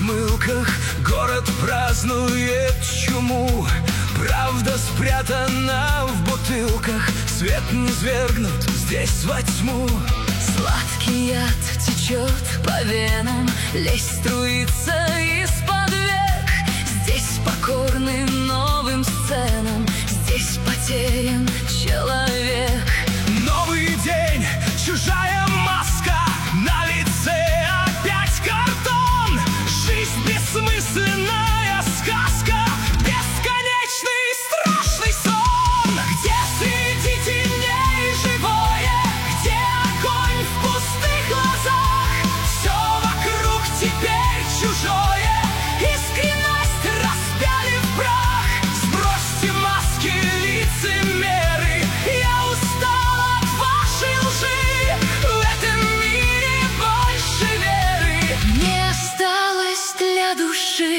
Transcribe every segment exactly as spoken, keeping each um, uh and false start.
ухмылках город празднует чуму. Правда спрятана в бутылках, свет не свергнут здесь во тьму. Сладкий яд течет по венам, лесть струится из-под век. Здесь покорны новым сценам, здесь потерян человек. Новый день, чужая маска, на лице опять картон. Жизнь бессмысленная сказка, бесконечный страшный сон. Где среди теней живое, где огонь в пустых глазах? Все вокруг теперь чужое, искренность распяли в прах. Сбросьте маски, лицемеры, я устал от вашей лжи. В этом мире больше веры Не осталось для души.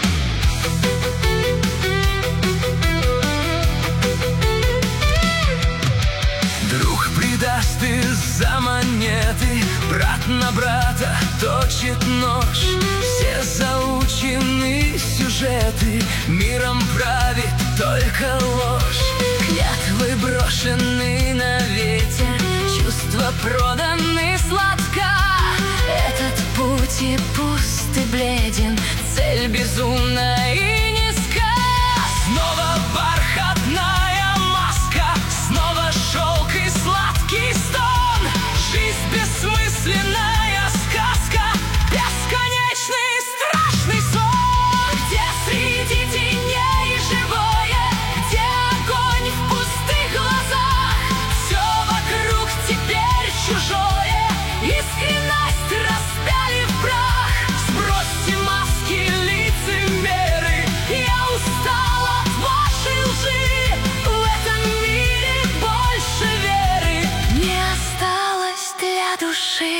Друг предаст из-за монеты, брат на брата точит нож. Все заучены сюжеты, миром правит только ложь. Клятвы брошены на ветер, чувства проданы сладко. Этот путь и пуст и бледен, цель безумна и низка. Снова бархатная маска, снова шелк и сладкий стон. Жизнь бессмысленная сказка, бесконечный страшный сон. Где среди теней живое, где огонь в пустых глазах? Все вокруг теперь чужое, искренность распяли в прах. Сбросьте маски, лицемеры, я устал от вашей лжи. В этом мире больше веры Не осталось для души.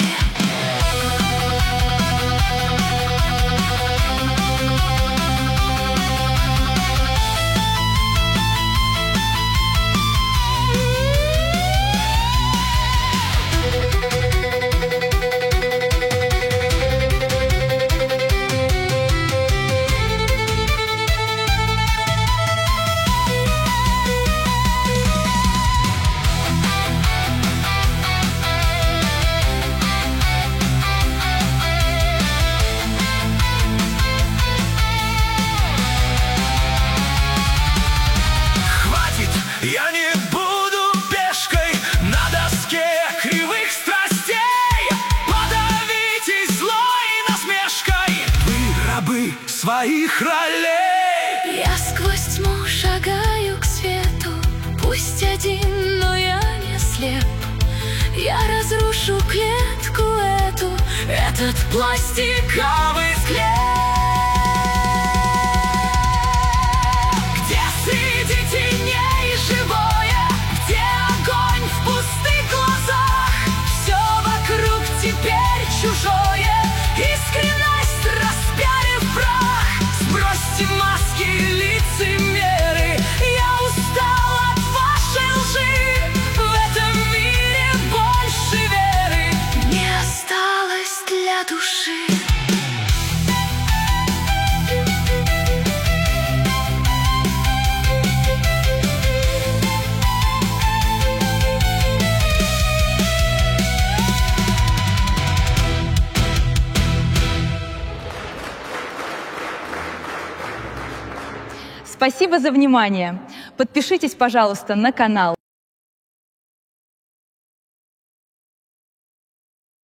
Хватит, я не буду пешкой на доске кривых страстей. Подавитесь злой насмешкой, вы рабы своих ролей. Я сквозь тьму шагаю к свету, пусть один, но я не слеп. Я разрушу клетку эту, этот пластиковый склеп. Где среди теней живое, где огонь в пустых глазах? Все вокруг теперь чужое, искренность распяли в прах. Сбросьте маски, лицемеры, я устал от вашей лжи. В этом мире больше веры Не осталось для души. Спасибо за внимание. Подпишитесь, пожалуйста, на канал